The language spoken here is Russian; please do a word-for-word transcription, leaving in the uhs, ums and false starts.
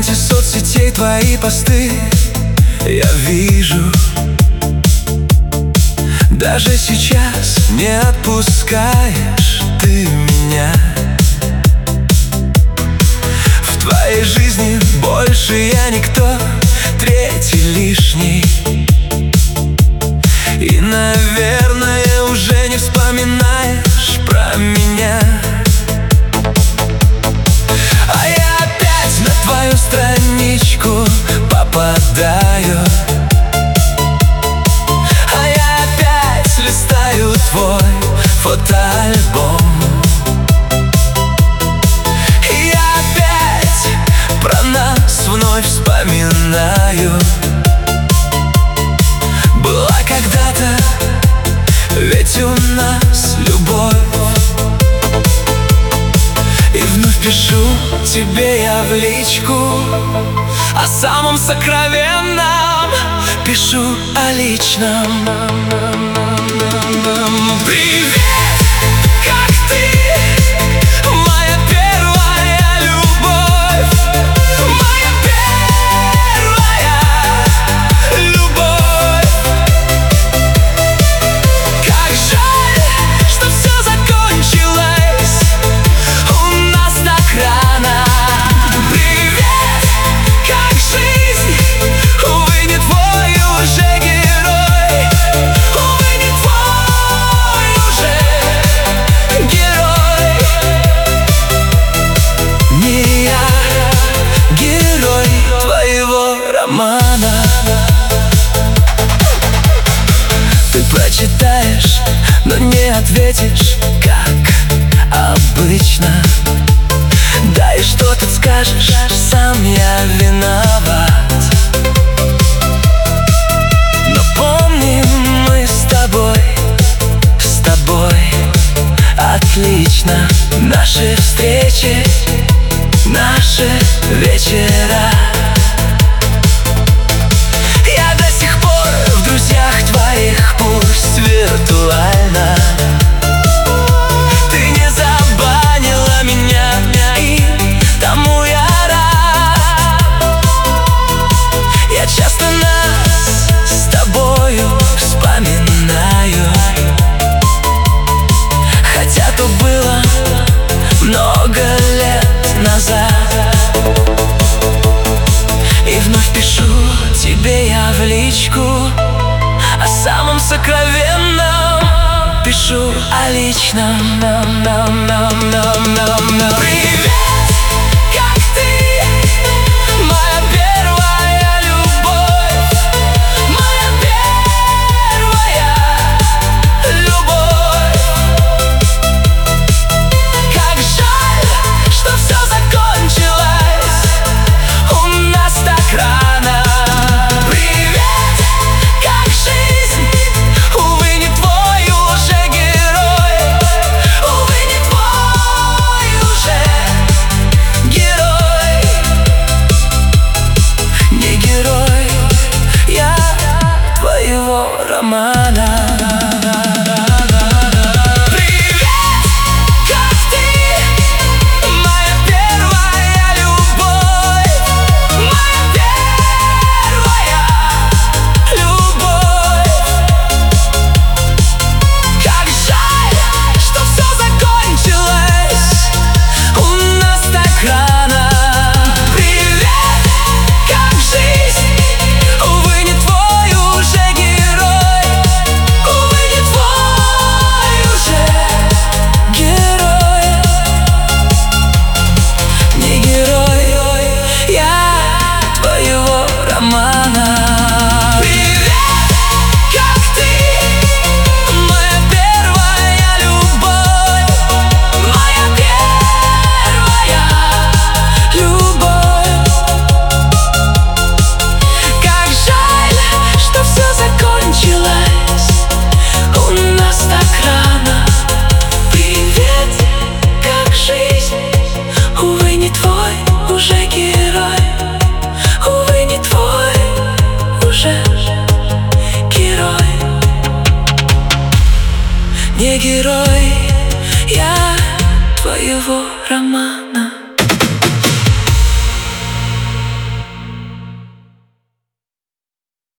ленте соцсетей твои посты я вижу. Даже сейчас не отпускаешь ты меня. В твоей жизни больше я никто, третий лишний. И, наверное, уже не вспоминаешь про меня. А я опять на твою страничку попадаю, а я опять листаю твой фотоальбом. И я опять про нас вновь вспоминаю. Была когда-то ведь у нас любовь. И вновь пишу тебе я в личку о самом сокровенном, пишу о личном. Привет, как ты, моя первая любовь, моя первая любовь. Как жаль, что все закончилось у нас так рано. Привет, как жизнь, увы, не твой уже герой, увы, не твой уже герой. Не я герой твоего романа. Ты прочитаешь, но не ответишь, как обычно. Да и что тут скажешь, сам я виноват. Но помним мы с тобой, с тобой отлично наши встречи, наши вечера. Я до сих пор в друзьях твоих, пусть виртуально. Ты не забанила меня, и тому я рад. Я часто нас с тобою вспоминаю, хотя то было много лет назад. И вновь пишу тебе я в личку о самом сокровенном, пишу о личном. Привет, как ты, моя первая любовь, моя первая любовь. Как жаль, что все закончилось у нас так рано. Привет, как жизнь, увы, не твой уже герой, увы, не твой уже герой. Не герой я твоего романа. Не герой я твоего романа.